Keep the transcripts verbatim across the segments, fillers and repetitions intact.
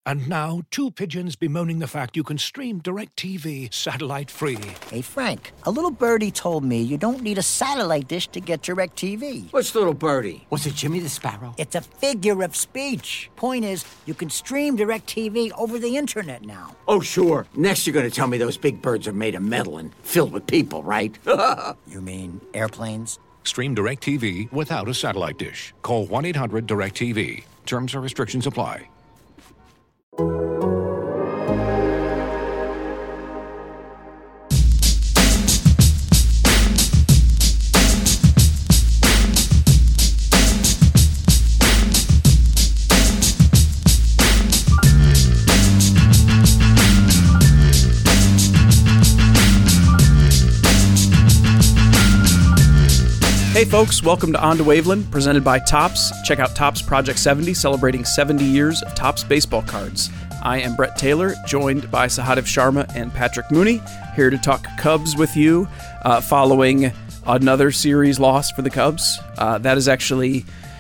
And now, two pigeons bemoaning the fact you can stream DirecTV satellite-free. Hey, Frank, a little birdie told me you don't need a satellite dish to get DirecTV. What's little birdie? Was it Jimmy the Sparrow? It's a figure of speech. Point is, you can stream DirecTV over the internet now. Oh, sure. Next you're going to tell me those big birds are made of metal and filled with people, right? You mean airplanes? Stream DirecTV without a satellite dish. Call one eight hundred direct T V. Terms and restrictions apply. Hey folks, welcome to On to Waveland, presented by Topps. Check out Topps Project seventy, celebrating seventy years of Topps baseball cards. I am Brett Taylor, joined by Sahadev Sharma and Patrick Mooney, here to talk Cubs with you, uh, following another series loss for the Cubs. Uh, that is actually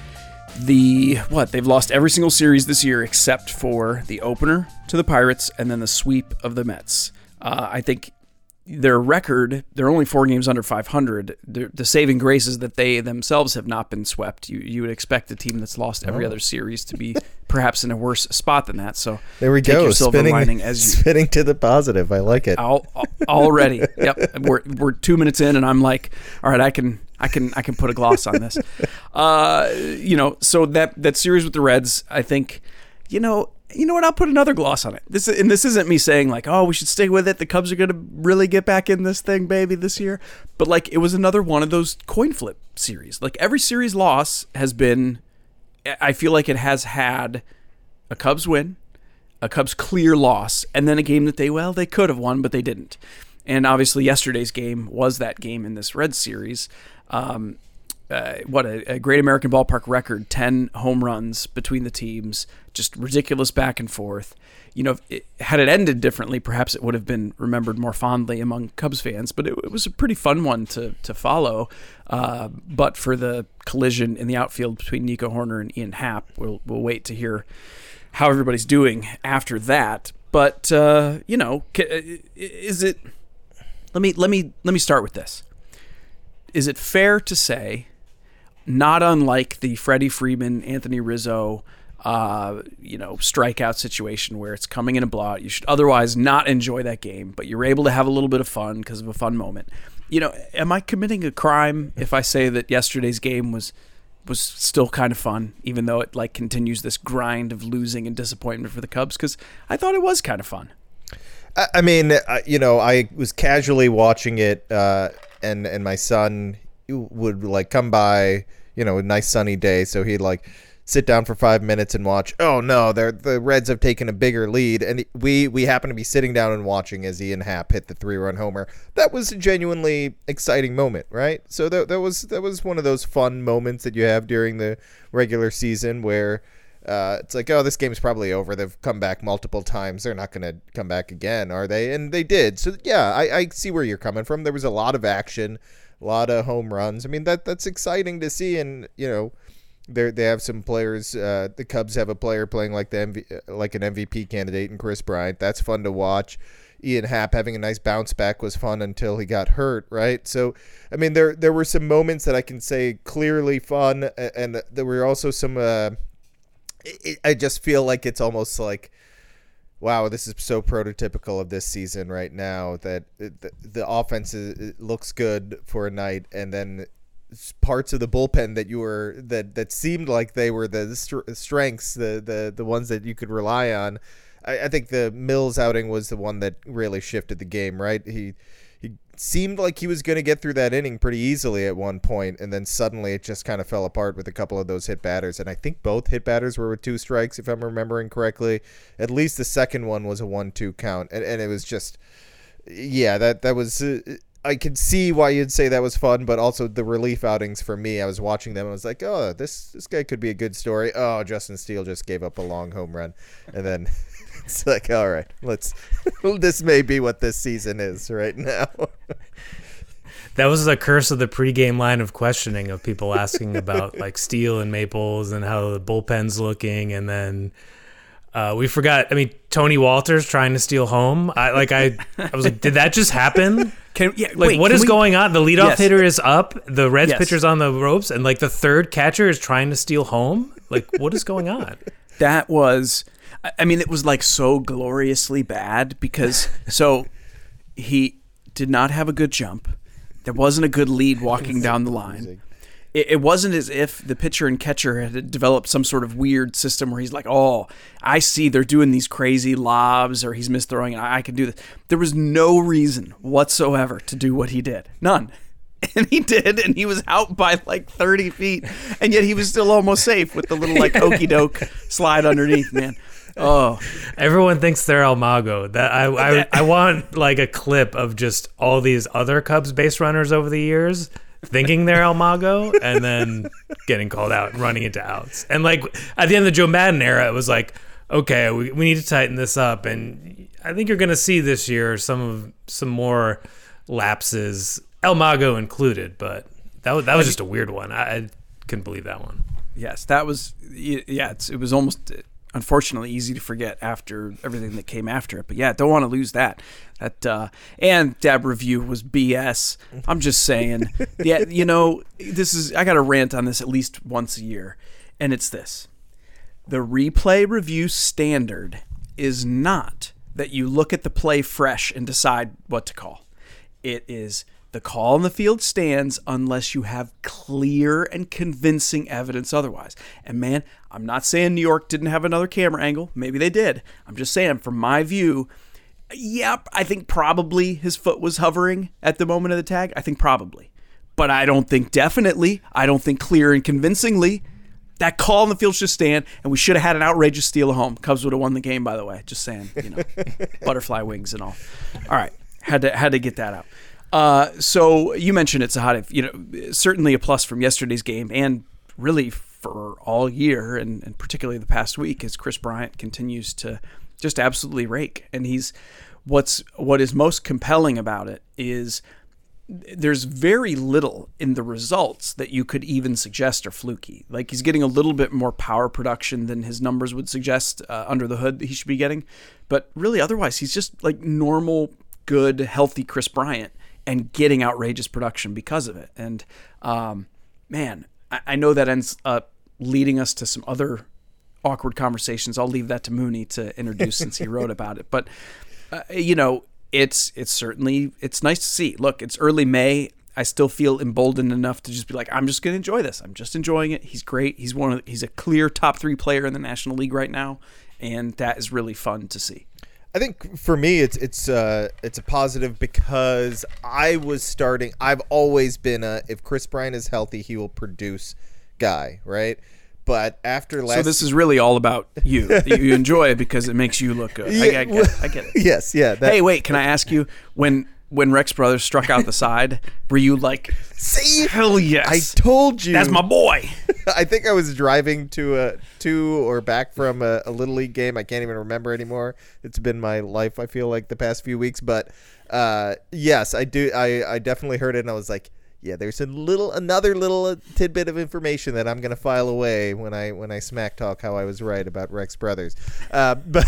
the, what, they've lost every single series this year except for the opener to the Pirates and then the sweep of the Mets. Uh, I think their record, they're only four games under five hundred. The, the saving grace is that they themselves have not been swept. You you would expect a team that's lost every oh. other series to be perhaps in a worse spot than that. So there we take go, your silver spinning, lining as you, spinning to the positive. I like it. All, already, yep. We're we're two minutes in, and I'm like, all right, I can I can I can put a gloss on this. Uh, you know, so that that series with the Reds, I think, you know. You know what? I'll put another gloss on it. This and this isn't me saying like, oh, we should stay with it. The Cubs are going to really get back in this thing, baby, this year. But like, it was another one of those coin flip series. Like every series loss has been, I feel like it has had a Cubs win, a Cubs clear loss, and then a game that they, well, they could have won, but they didn't. And obviously yesterday's game was that game in this Reds series. Um, Uh, what a, a great American Ballpark record, ten home runs between the teams, just ridiculous back and forth. You know, it, had it ended differently, perhaps it would have been remembered more fondly among Cubs fans, but it, it was a pretty fun one to to follow. Uh, but for the collision in the outfield between Nico Hoerner and Ian Happ, we'll, we'll wait to hear how everybody's doing after that. But, uh, you know, is it, let me, let me, let me start with this. Is it fair to say, not unlike the Freddie Freeman, Anthony Rizzo, uh, you know, strikeout situation where it's coming in a blowout, you should otherwise not enjoy that game, but you're able to have a little bit of fun because of a fun moment. You know, am I committing a crime if I say that yesterday's game was was still kind of fun, even though it like continues this grind of losing and disappointment for the Cubs? Because I thought it was kind of fun. I mean, you know, I was casually watching it, uh, and and my son would like come by, you know, a nice sunny day, so he'd like sit down for five minutes and watch. Oh no, they're the Reds have taken a bigger lead, and we we happen to be sitting down and watching as Ian Happ hit the three-run homer. That was a genuinely exciting moment, right? So that that was that was one of those fun moments that you have during the regular season where uh, it's like, oh, this game's probably over. They've come back multiple times. They're not going to come back again, are they? And they did. So yeah, I, I see where you're coming from. There was a lot of action. A lot of home runs. I mean, that that's exciting to see, and you know, they they have some players. Uh, the Cubs have a player playing like the M V, like an M V P candidate in Chris Bryant. That's fun to watch. Ian Happ having a nice bounce back was fun until he got hurt, right? So, I mean, there there were some moments that I can say clearly fun, and there were also some. Uh, it, I just feel like it's almost like, wow, this is so prototypical of this season right now that the, the offense is, it looks good for a night, and then parts of the bullpen that you were that, that seemed like they were the strengths, the the the ones that you could rely on. I, I think the Mills outing was the one that really shifted the game, right? He he seemed like he was going to get through that inning pretty easily at one point, and then suddenly it just kind of fell apart with a couple of those hit batters. And I think both hit batters were with two strikes, if I'm remembering correctly. At least the second one was a one two count, and, and it was just, yeah, that, that was, uh, I could see why you'd say that was fun, but also the relief outings for me, I was watching them, I was like, oh, this, this guy could be a good story. Oh, Justin Steele just gave up a long home run, and then it's like, all right, let's. This may be what this season is right now. That was the curse of the pregame line of questioning of people asking about like Steele and Maples and how the bullpen's looking, and then Uh, we forgot. I mean, Tony Walters trying to steal home. I like. I. I was like, did that just happen? Can, yeah, like, wait, what can is we, going on? The leadoff yes. hitter is up. The Reds Yes. pitcher's on the ropes, and like the third catcher is trying to steal home. Like, what is going on? That was, I mean, it was like so gloriously bad because so he did not have a good jump. There wasn't a good lead walking down the line. It, it wasn't as if the pitcher and catcher had developed some sort of weird system where he's like, oh, I see they're doing these crazy lobs or he's misthrowing and I, I can do this. There was no reason whatsoever to do what he did. None. And he did, and he was out by like thirty feet, and yet he was still almost safe with the little like okey doke slide underneath, man. Oh, everyone thinks they're El Mago. That I, I I want like a clip of just all these other Cubs base runners over the years thinking they're El Mago and then getting called out and running into outs. And like at the end of the Joe Madden era, it was like, okay, we we need to tighten this up, and I think you're going to see this year some of some more lapses, El Mago included, but that was, that was just a weird one. I, I couldn't believe that one. Yes, that was, yeah, it's, it was almost, unfortunately, easy to forget after everything that came after it. But yeah, don't want to lose that. That uh, and Dab Review was B S. I'm just saying. Yeah, you know, this is, I got to rant on this at least once a year, and it's this. The replay review standard is not that you look at the play fresh and decide what to call. It is the call in the field stands unless you have clear and convincing evidence otherwise. And man, I'm not saying New York didn't have another camera angle. Maybe they did. I'm just saying, from my view, yep, I think probably his foot was hovering at the moment of the tag. I think probably. But I don't think definitely. I don't think clear and convincingly. That call in the field should stand, and we should have had an outrageous steal at home. Cubs would have won the game, by the way. Just saying, you know, butterfly wings and all. All right, had to had to get that out. Uh, so you mentioned it's a hot, you know, certainly a plus from yesterday's game, and really for all year, and, and particularly the past week, as Kris Bryant continues to just absolutely rake. And he's what's what is most compelling about it is there's very little in the results that you could even suggest are fluky. Like, he's getting a little bit more power production than his numbers would suggest uh, under the hood that he should be getting. But really, otherwise, he's just like normal, good, healthy Kris Bryant and getting outrageous production because of it. And um, man, I, I know that ends up leading us to some other awkward conversations. I'll leave that to Mooney to introduce since he wrote about it. But, uh, you know, It's it's certainly, it's nice to see. Look, it's early May. I still feel emboldened enough to just be like, I'm just going to enjoy this. I'm just enjoying it. He's great. He's one of he's a clear top three player in the National League right now, and that is really fun to see. I think for me, it's it's uh it's a positive because I was starting. I've always been a if Kris Bryant is healthy, he will produce guy, right? But after last, so this is really all about you. You enjoy it because it makes you look good. I, I, get, it. I get it. Yes, yeah. That, hey, wait, can I ask you, when when Rex Brothers struck out the side, were you like, see, hell yes, I told you, that's my boy? I think I was driving to a to or back from a, a Little League game. I can't even remember anymore. It's been my life, I feel like, the past few weeks. But uh, yes, I do. I, I definitely heard it, and I was like, yeah, there's a little, another little tidbit of information that I'm gonna file away when I when I smack talk how I was right about Rex Brothers. Uh, but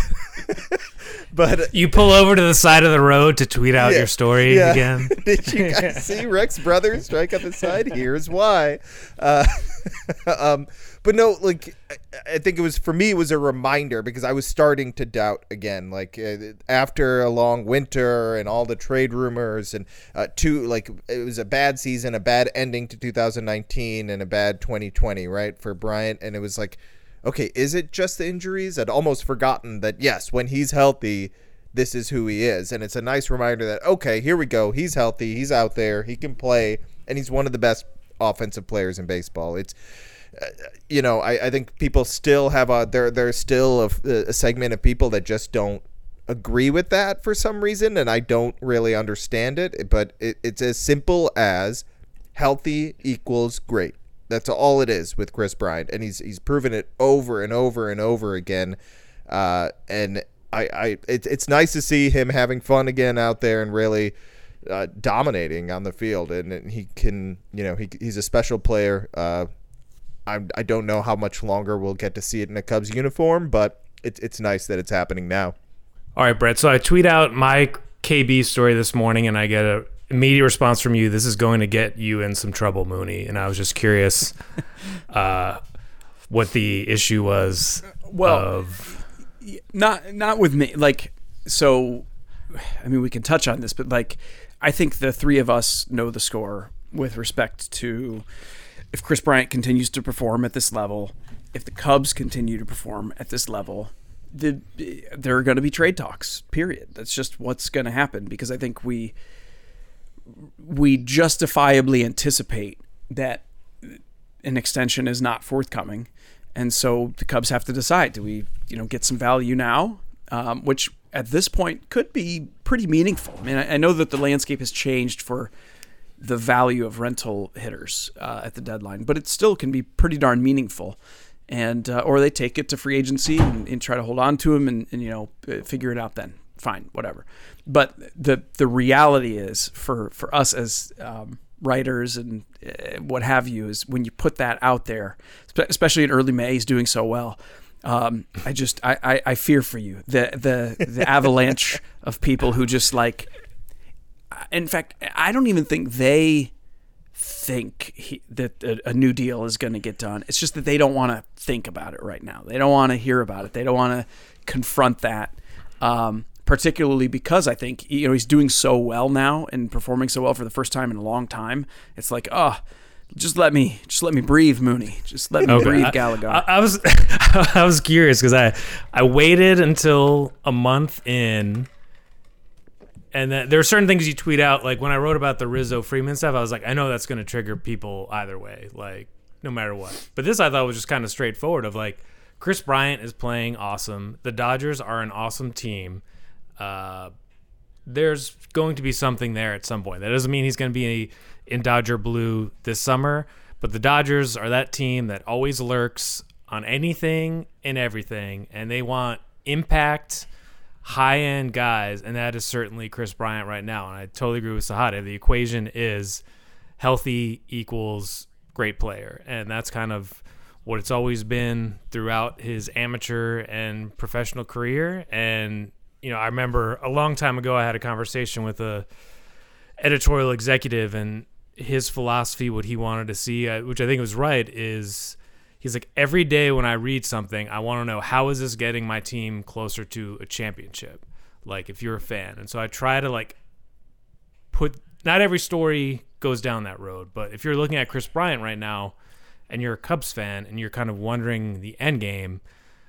but you pull over to the side of the road to tweet out yeah, your story yeah. again. Did you guys see Rex Brothers strike up the side? Here's why. Uh, um, but no, like I, I think it was for me. It was a reminder because I was starting to doubt again. Like uh, after a long winter and all the trade rumors and uh, two, like it was a bad season, a bad ending to two thousand nineteen, and a bad twenty twenty, right, for Bryant. And it was like, okay, is it just the injuries? I'd almost forgotten that yes, when he's healthy, this is who he is. And it's a nice reminder that okay, here we go. He's healthy. He's out there. He can play, and he's one of the best offensive players in baseball. It's Uh, you know, I, I think people still have a there. There's still a, a segment of people that just don't agree with that for some reason, and I don't really understand it. But it, it's as simple as healthy equals great. That's all it is with Kris Bryant, and he's he's proven it over and over and over again. Uh, and I, I it, it's nice to see him having fun again out there and really uh, dominating on the field. And, and he can, you know, he he's a special player. Uh, I I don't know how much longer we'll get to see it in a Cubs uniform, but it, it's nice that it's happening now. All right, Brett. So I tweet out my K B story this morning, and I get a immediate response from you. This is going to get you in some trouble, Mooney. And I was just curious uh, what the issue was. Well, of... not not with me. Like, so, I mean, we can touch on this, but like, I think the three of us know the score with respect to if Kris Bryant continues to perform at this level, if the Cubs continue to perform at this level, the, there are going to be trade talks, period. That's just what's going to happen, because I think we we justifiably anticipate that an extension is not forthcoming. And so the Cubs have to decide, do we, you know, get some value now, um, which at this point could be pretty meaningful. I mean, I, I know that the landscape has changed for the value of rental hitters uh, at the deadline, but it still can be pretty darn meaningful. And uh, or they take it to free agency and, and try to hold on to him and, and you know figure it out then. Fine, whatever. But the the reality is for for us as um, writers and uh, what have you is when you put that out there, especially in early May, he's doing so well. Um, I just I, I, I fear for you the the the avalanche of people who just like. In fact, I don't even think they think he, that a, a new deal is going to get done. It's just that they don't want to think about it right now. They don't want to hear about it. They don't want to confront that, um, particularly because I think you know he's doing so well now and performing so well for the first time in a long time. It's like, oh, just let me, just let me breathe, Mooney. Just let me okay. breathe, I, Gallagher. I, I was, I was curious because I, I waited until a month in. And then there are certain things you tweet out, like when I wrote about the Rizzo Freeman stuff, I was like, I know that's going to trigger people either way, like no matter what. But this I thought was just kind of straightforward of like, Kris Bryant is playing awesome. The Dodgers are an awesome team. Uh, there's going to be something there at some point. That doesn't mean he's going to be in Dodger blue this summer, but the Dodgers are that team that always lurks on anything and everything, and they want impact high-end guys, and that is certainly Kris Bryant right now. And I totally agree with Sahada. The equation is healthy equals great player, and that's kind of what it's always been throughout his amateur and professional career. And, you know, I remember a long time ago I had a conversation with a editorial executive, and his philosophy, what he wanted to see, which I think was right, is he's like, every day when I read something, I want to know, how is this getting my team closer to a championship? Like, if you're a fan. And so I try to, like, put, not every story goes down that road, but if you're looking at Kris Bryant right now and you're a Cubs fan and you're kind of wondering the end game,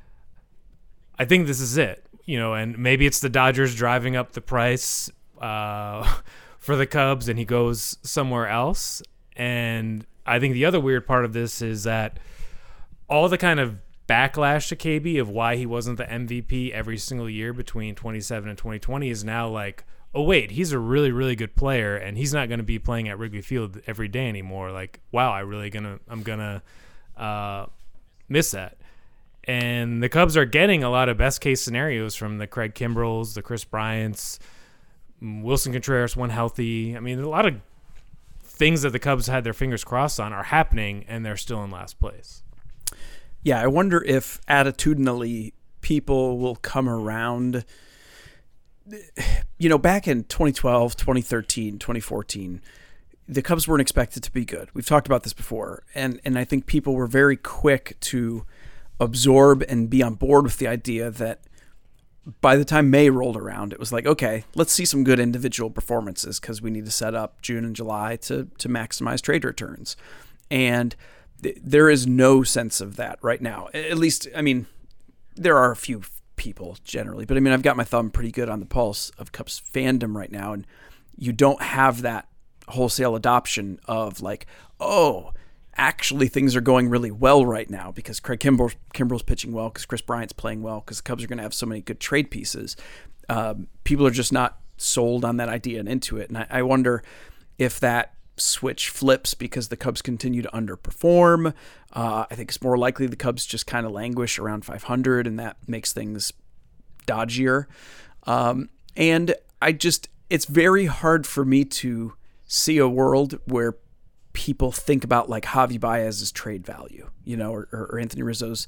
I think this is it. You know, and maybe it's the Dodgers driving up the price uh, for the Cubs and he goes somewhere else. And I think the other weird part of this is that all the kind of backlash to K B of why he wasn't the M V P every single year between twenty seventeen and twenty twenty is now like, oh, wait, he's a really, really good player, and he's not going to be playing at Wrigley Field every day anymore. Like, wow, I really gonna, I'm going to uh, miss that. And the Cubs are getting a lot of best-case scenarios from the Craig Kimbrels, the Kris Bryants, Wilson Contreras when healthy. I mean, a lot of things that the Cubs had their fingers crossed on are happening, and they're still in last place. Yeah, I wonder if attitudinally people will come around. You know, back in twenty twelve, twenty thirteen, twenty fourteen, the Cubs weren't expected to be good. We've talked about this before. And, and I think people were very quick to absorb and be on board with the idea that by the time May rolled around, it was like, okay, let's see some good individual performances because we need to set up June and July to to maximize trade returns. And there is no sense of that right now. At least, I mean, there are a few people generally, but I mean, I've got my thumb pretty good on the pulse of Cubs fandom right now, and you don't have that wholesale adoption of like, oh, actually things are going really well right now because Craig Kimbrel, Kimbrel's pitching well, because Kris Bryant's playing well, because the Cubs are going to have so many good trade pieces. Um, people are just not sold on that idea and into it, and I, I wonder if that switch flips because the Cubs continue to underperform. Uh, I think it's more likely the Cubs just kind of languish around five hundred, and that makes things dodgier. Um, and I just, it's very hard for me to see a world where people think about like Javi Baez's trade value, you know, or, or Anthony Rizzo's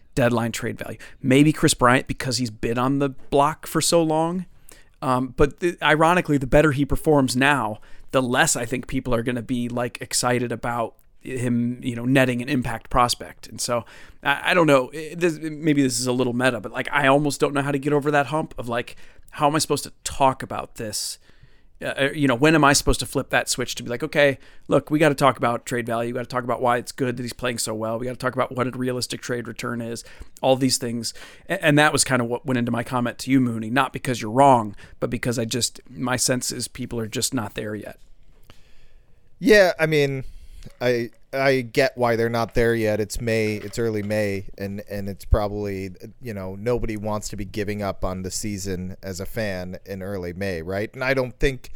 deadline trade value. Maybe Chris Bryant because he's been on the block for so long. Um, but the, ironically, the better he performs now, the less I think people are going to be like excited about him, you know, netting an impact prospect. And so I, I don't know, this, maybe this is a little meta, but like, I almost don't know how to get over that hump of like, how am I supposed to talk about this? Uh, you know, when am I supposed to flip that switch to be like, okay, look, we got to talk about trade value. We got to talk about why it's good that he's playing so well. We got to talk about what a realistic trade return is, all these things. And, and that was kind of what went into my comment to you, Mooney, not because you're wrong, but because I just, my sense is people are just not there yet. Yeah. I mean, I, I get why they're not there yet. It's May, it's early May, and, and it's probably, you know, nobody wants to be giving up on the season as a fan in early May, right? And I don't think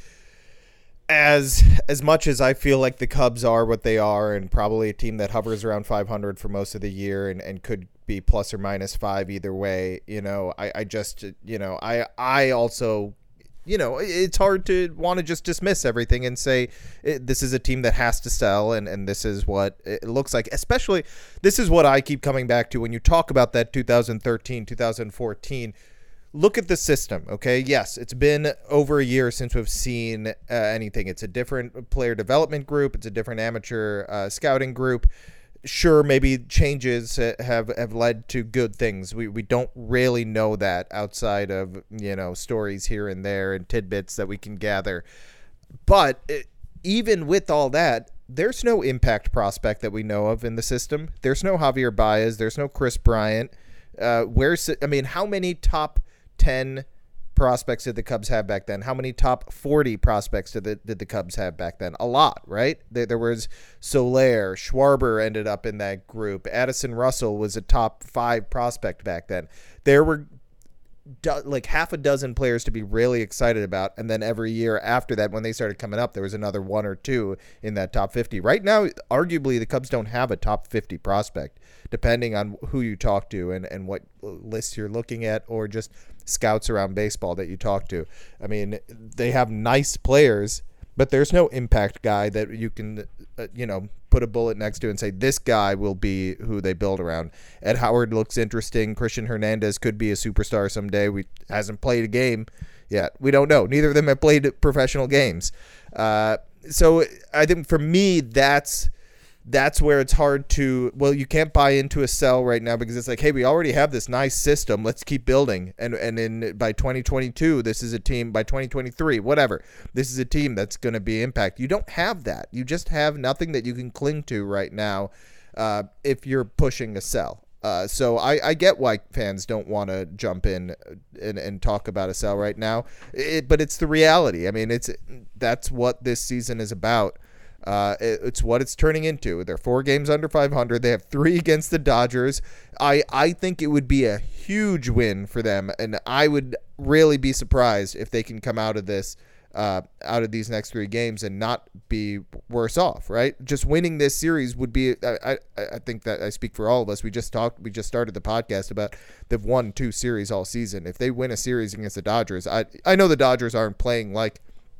as as much as I feel like the Cubs are what they are and probably a team that hovers around five hundred for most of the year and, and could be plus or minus five either way, you know, I, I just, you know, I I also you know, it's hard to want to just dismiss everything and say this is a team that has to sell and, and this is what it looks like. Especially, this is what I keep coming back to when you talk about that two thousand thirteen, two thousand fourteen. Look at the system, okay? Yes, it's been over a year since we've seen uh, anything. It's a different player development group. It's a different amateur uh, scouting group. Sure, maybe changes have, have led to good things. We we don't really know that outside of, you know, stories here and there and tidbits that we can gather. But it, even with all that, there's no impact prospect that we know of in the system. There's no Javier Baez. There's no Chris Bryant. Uh, where's I mean, how many top ten prospects did the Cubs have back then? How many top forty prospects did the, did the Cubs have back then? A lot, right? There, there was Soler, Schwarber ended up in that group. Addison Russell was a top five prospect back then. There were do, like half a dozen players to be really excited about, and then every year after that, when they started coming up, there was another one or two in that top fifty. Right now, arguably, the Cubs don't have a top fifty prospect, depending on who you talk to and, and what lists you're looking at, or just scouts around baseball that you talk to. I mean, they have nice players, but there's no impact guy that you can, uh, you know, put a bullet next to and say, this guy will be who they build around. Ed Howard looks interesting. Christian Hernandez could be a superstar someday. We hasn't played a game yet. We don't know. Neither of them have played professional games. Uh, so I think for me, that's, That's where it's hard to, well, you can't buy into a sell right now because it's like, hey, we already have this nice system. Let's keep building. And and in by twenty twenty-two, this is a team, by twenty twenty-three, whatever, this is a team that's going to be impact. You don't have that. You just have nothing that you can cling to right now uh, if you're pushing a sell. Uh, so I, I get why fans don't want to jump in and, and talk about a sell right now. It, but it's the reality. I mean, it's that's what this season is about. Uh, it, it's what it's turning into. They're four games under five hundred. They have three against the Dodgers. I, I think it would be a huge win for them, and I would really be surprised if they can come out of this, uh, out of these next three games and not be worse off. Right? Just winning this series would be. I, I, I think that I speak for all of us. We just talked. We just started the podcast about they've won two series all season. If they win a series against the Dodgers, I I know the Dodgers aren't playing like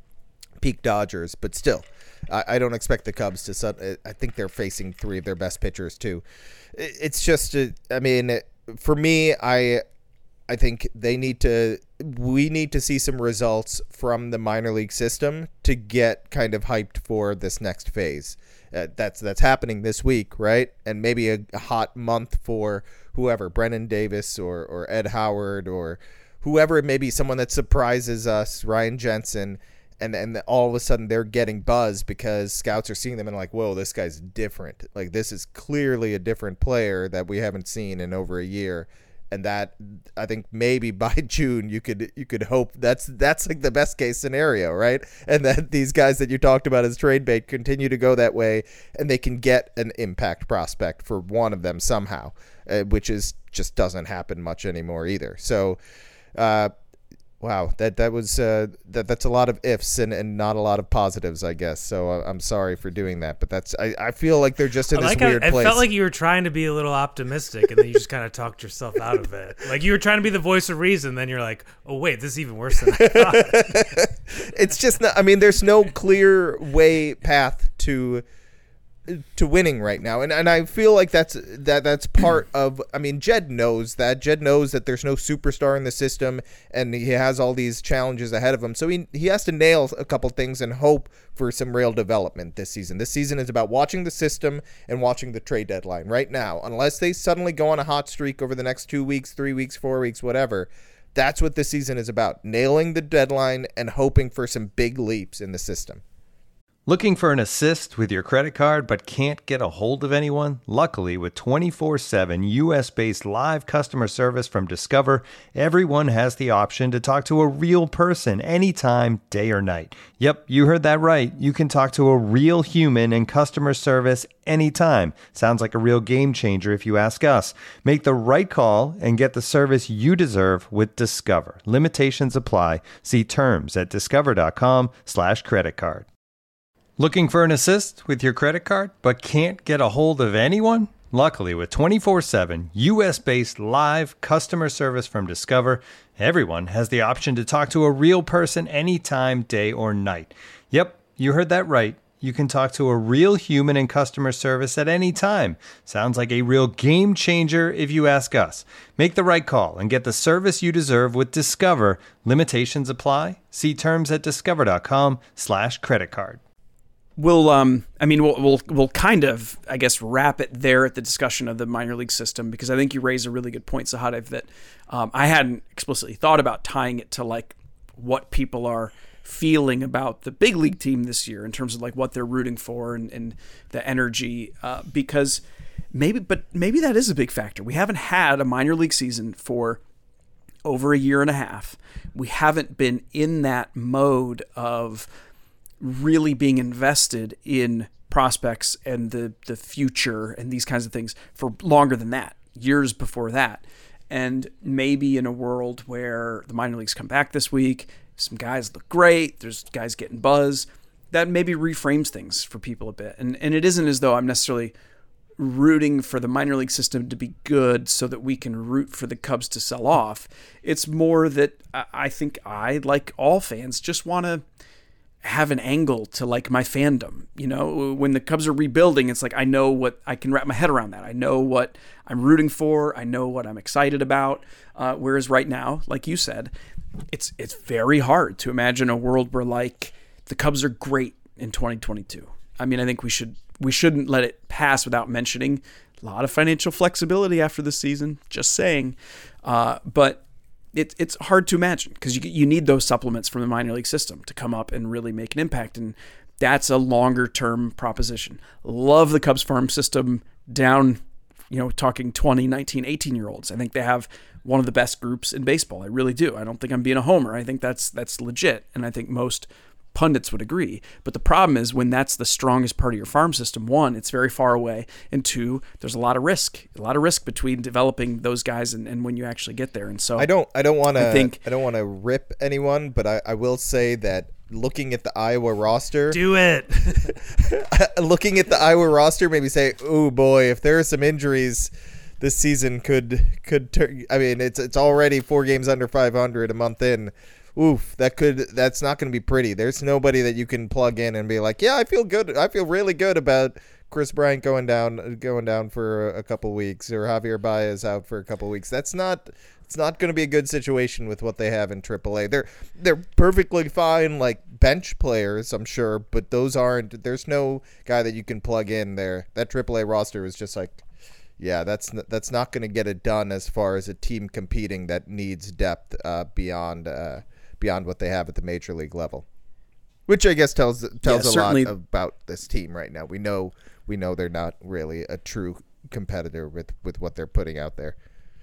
peak Dodgers, but still. I don't expect the Cubs to. I think they're facing three of their best pitchers too. It's just. I mean, for me, I, I think they need to. We need to see some results from the minor league system to get kind of hyped for this next phase. Uh, that's that's happening this week, right? And maybe a, a hot month for whoever, Brennan Davis or or Ed Howard or whoever it may be, someone that surprises us, Ryan Jensen. And and all of a sudden they're getting buzz because scouts are seeing them and like, whoa, this guy's different. Like, this is clearly a different player that we haven't seen in over a year. And that, I think maybe by June you could you could hope that's that's like the best case scenario, right? And that these guys that you talked about as trade bait continue to go that way, and they can get an impact prospect for one of them somehow, uh, which is just doesn't happen much anymore either. So. Uh, Wow, that that was uh, that that's a lot of ifs and, and not a lot of positives, I guess. So uh, I'm sorry for doing that, but that's I, I feel like they're just in I this like weird how, place. It felt like you were trying to be a little optimistic, and then you just kind of talked yourself out of it. Like you were trying to be the voice of reason, then you're like, oh wait, this is even worse than I thought. It's just not. I mean, there's no clear way path to to winning right now, and and I feel like that's that that's part of. I mean, Jed knows that. Jed knows that there's no superstar in the system, and he has all these challenges ahead of him. So he he has to nail a couple things and hope for some real development this season. This season is about watching the system and watching the trade deadline right now. Unless they suddenly go on a hot streak over the next two weeks, three weeks, four weeks, whatever. That's what this season is about: nailing the deadline and hoping for some big leaps in the system. Looking for an assist with your credit card but can't get a hold of anyone? Luckily, with twenty-four seven U S-based live customer service from Discover, everyone has the option to talk to a real person anytime, day or night. Yep, you heard that right. You can talk to a real human in customer service anytime. Sounds like a real game changer if you ask us. Make the right call and get the service you deserve with Discover. Limitations apply. See terms at discover.com slash credit card. Looking for an assist with your credit card but can't get a hold of anyone? Luckily, with twenty-four seven U S-based live customer service from Discover, everyone has the option to talk to a real person anytime, day or night. Yep, you heard that right. You can talk to a real human in customer service at any time. Sounds like a real game changer if you ask us. Make the right call and get the service you deserve with Discover. Limitations apply. See terms at discover.com slash credit card. We'll, um, I mean, we'll, we'll, we'll kind of, I guess, wrap it there at the discussion of the minor league system, because I think you raise a really good point, Sahadev, that um, I hadn't explicitly thought about tying it to like what people are feeling about the big league team this year in terms of like what they're rooting for and, and the energy, uh, because maybe, but maybe that is a big factor. We haven't had a minor league season for over a year and a half. We haven't been in that mode of really being invested in prospects and the the future and these kinds of things for longer than that, years before that. And maybe in a world where the minor leagues come back this week, some guys look great, there's guys getting buzz, that maybe reframes things for people a bit. And and it isn't as though I'm necessarily rooting for the minor league system to be good so that we can root for the Cubs to sell off. It's more that I think I, like all fans, just want to have an angle to like my fandom. You know, when the Cubs are rebuilding, it's like I know what I can wrap my head around that. I know what I'm rooting for. I know what I'm excited about. Uh, whereas right now, like you said, it's it's very hard to imagine a world where like the Cubs are great in twenty twenty-two. I mean, I think we should we shouldn't let it pass without mentioning a lot of financial flexibility after this season. Just saying, uh, but. It, it's hard to imagine because you you need those supplements from the minor league system to come up and really make an impact, and that's a longer term proposition. Love the Cubs farm system down, you know, talking twenty, nineteen, eighteen year olds. I think they have one of the best groups in baseball. I really do. I don't think I'm being a homer. I think that's that's legit, and I think most pundits would agree. But the problem is when that's the strongest part of your farm system, one, it's very far away, and two, there's a lot of risk, a lot of risk between developing those guys and, and when you actually get there. And so I don't, I don't want to, I think, I don't want to rip anyone, but I, I will say that looking at the Iowa roster, do it. looking at the Iowa roster, maybe say, oh boy, if there are some injuries, this season could could turn. I mean, it's it's already four games under five hundred a month in. Oof, that could that's not going to be pretty. There's nobody that you can plug in and be like, yeah, I feel good. I feel really good about Chris Bryant going down going down for a couple weeks, or Javier Baez out for a couple weeks. That's not it's not going to be a good situation with what they have in triple A. They're they're perfectly fine like bench players, I'm sure, but those aren't. There's no guy that you can plug in there. That triple A roster is just like, yeah, that's that's not going to get it done as far as a team competing that needs depth uh, beyond. Uh, beyond what they have at the major league level, which I guess tells tells yeah, a lot about this team right now. We know we know they're not really a true competitor with, with what they're putting out there.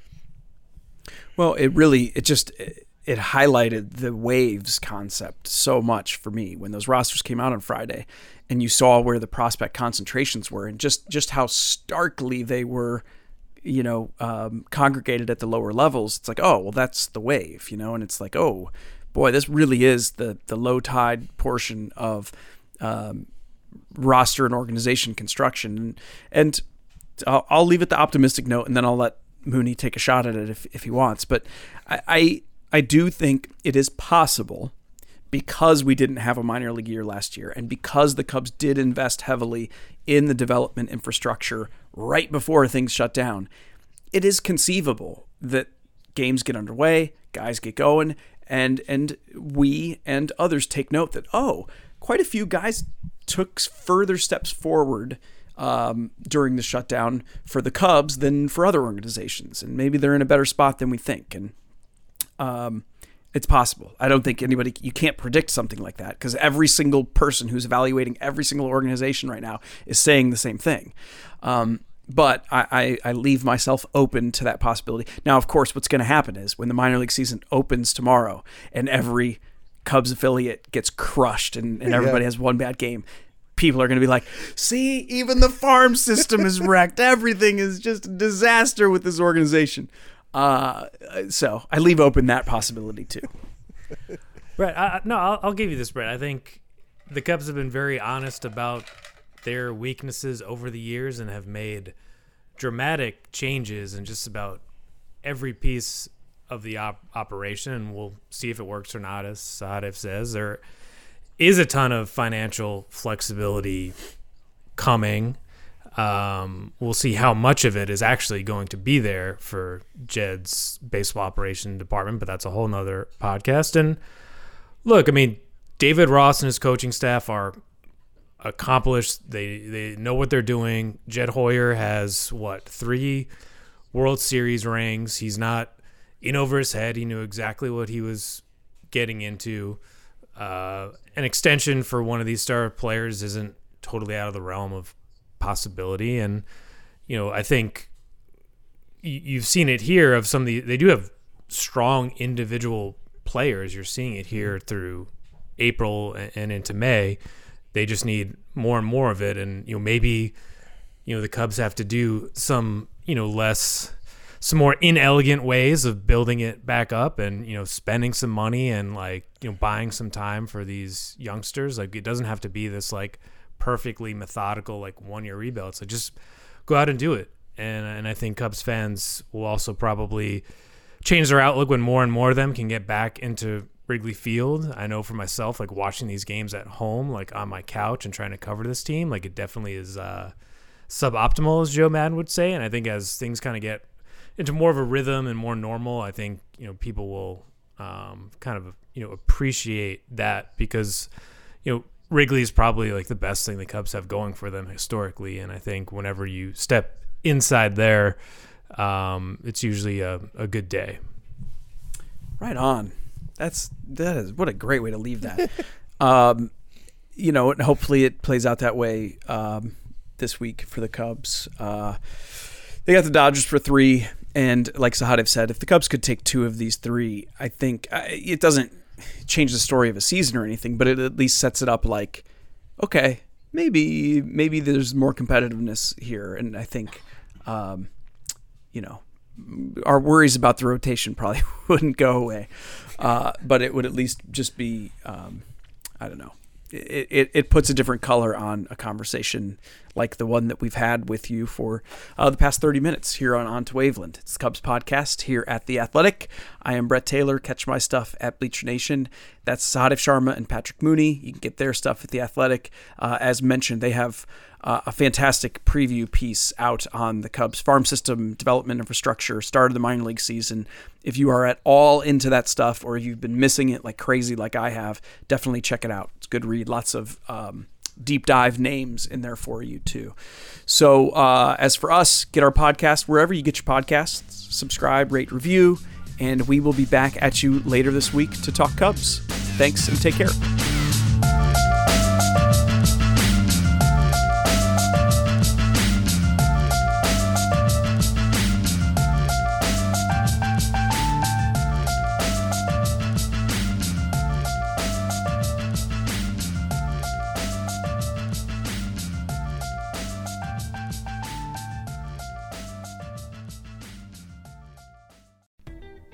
Well, it really it just it, it highlighted the waves concept so much for me when those rosters came out on Friday, and you saw where the prospect concentrations were, and just just how starkly they were. You know, um, congregated at the lower levels. It's like, oh, well, that's the wave, you know, and it's like, oh, boy, this really is the the low tide portion of um, roster and organization construction. And, and I'll, I'll leave it the optimistic note, and then I'll let Mooney take a shot at it if, if he wants. But I, I I do think it is possible, because we didn't have a minor league year last year, and because the Cubs did invest heavily in the development infrastructure right before things shut down, it is conceivable that games get underway, guys get going, and and we and others take note that, oh, quite a few guys took further steps forward um, during the shutdown for the Cubs than for other organizations, and maybe they're in a better spot than we think. And um, it's possible. I don't think anybody, you can't predict something like that, because every single person who's evaluating every single organization right now is saying the same thing. Um, But I, I, I leave myself open to that possibility. Now, of course, what's going to happen is when the minor league season opens tomorrow and every Cubs affiliate gets crushed and, and everybody yeah. has one bad game, people are going to be like, see, even the farm system is wrecked. Everything is just a disaster with this organization. Uh, so I leave open that possibility too. Brett, I, no, I'll, I'll give you this, Brett. I think the Cubs have been very honest about their weaknesses over the years and have made dramatic changes in just about every piece of the op- operation, and we'll see if it works or not. As Sahadev says, there is a ton of financial flexibility coming. Um, we'll see how much of it is actually going to be there for Jed's baseball operation department, but that's a whole nother podcast. And look, I mean, David Ross and his coaching staff are accomplished. They they know what they're doing. Jed Hoyer has what three World Series rings. He's not in over his head. He knew exactly what he was getting into. Uh, an extension for one of these star players isn't totally out of the realm of possibility. And you know, I think you've seen it here. Of some of the, they do have strong individual players. You're seeing it here through April and into May. They just need more and more of it. And, you know, maybe, you know, the Cubs have to do some, you know, less, some more inelegant ways of building it back up and, you know, spending some money and like, you know, buying some time for these youngsters. Like, it doesn't have to be this like perfectly methodical, like one year rebuild. It's like, just go out and do it. And, and I think Cubs fans will also probably change their outlook when more and more of them can get back into Wrigley Field. I know for myself, like watching these games at home, like on my couch and trying to cover this team, like it definitely is uh, suboptimal, as Joe Madden would say. And I think as things kind of get into more of a rhythm and more normal, I think, you know, people will um, kind of, you know, appreciate that, because, you know, Wrigley is probably like the best thing the Cubs have going for them historically. And I think whenever you step inside there, um, it's usually a, a good day. Right on. That's that is what a great way to leave that. um, you know, and hopefully it plays out that way um, this week for the Cubs. Uh, they got the Dodgers for three, and like Sahadev said, if the Cubs could take two of these three, I think uh, it doesn't change the story of a season or anything, but it at least sets it up like, okay, maybe maybe there's more competitiveness here, and I think, um, you know, our worries about the rotation probably wouldn't go away. Uh, but it would at least just be, um, I don't know, it, it, it puts a different color on a conversation like the one that we've had with you for uh, the past thirty minutes here on On to Waveland. It's the Cubs podcast here at The Athletic. I am Brett Taylor. Catch my stuff at Bleacher Nation. That's Sahadev Sharma and Patrick Mooney. You can get their stuff at The Athletic. Uh, as mentioned, they have Uh, a fantastic preview piece out on the Cubs farm system, development infrastructure, start of the minor league season. If you are at all into that stuff, or if you've been missing it like crazy like I have, definitely check it out. It's a good read. Lots of um, deep dive names in there for you too. So uh, as for us, get our podcast wherever you get your podcasts, subscribe, rate, review, and we will be back at you later this week to talk Cubs. Thanks and take care.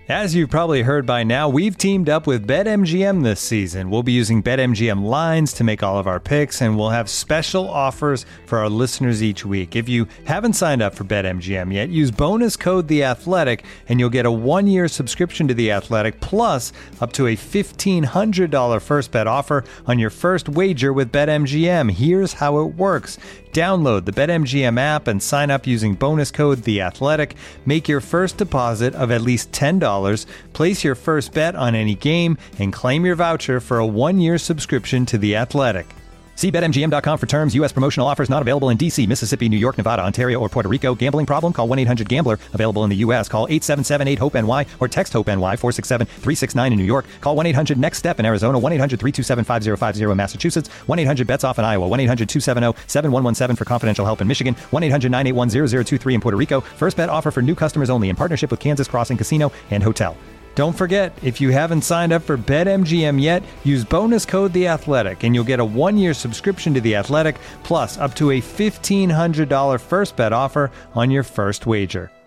As you've probably heard by now, we've teamed up with BetMGM this season. We'll be using BetMGM lines to make all of our picks, and we'll have special offers for our listeners each week. If you haven't signed up for BetMGM yet, use bonus code The Athletic, and you'll get a one-year subscription to The Athletic, plus up to a fifteen hundred dollars first bet offer on your first wager with BetMGM. Here's how it works. Download the BetMGM app and sign up using bonus code The Athletic. Make your first deposit of at least ten dollars. Place your first bet on any game and claim your voucher for a one-year subscription to The Athletic. See Bet M G M dot com for terms. U S promotional offers not available in D C, Mississippi, New York, Nevada, Ontario, or Puerto Rico. Gambling problem? Call one eight hundred gambler. Available in the U S. Call eight seven seven eight hope N Y or text HOPE-NY four six seven three six nine in New York. Call one eight hundred next step in Arizona. one eight hundred three two seven five zero five zero in Massachusetts. one eight hundred bets off in Iowa. one eight hundred two seven zero seven one one seven for confidential help in Michigan. one eight hundred nine eight one zero zero two three in Puerto Rico. First bet offer for new customers only in partnership with Kansas Crossing Casino and Hotel. Don't forget, if you haven't signed up for BetMGM yet, use bonus code The Athletic, and you'll get a one-year subscription to The Athletic, plus up to a fifteen hundred dollars first bet offer on your first wager.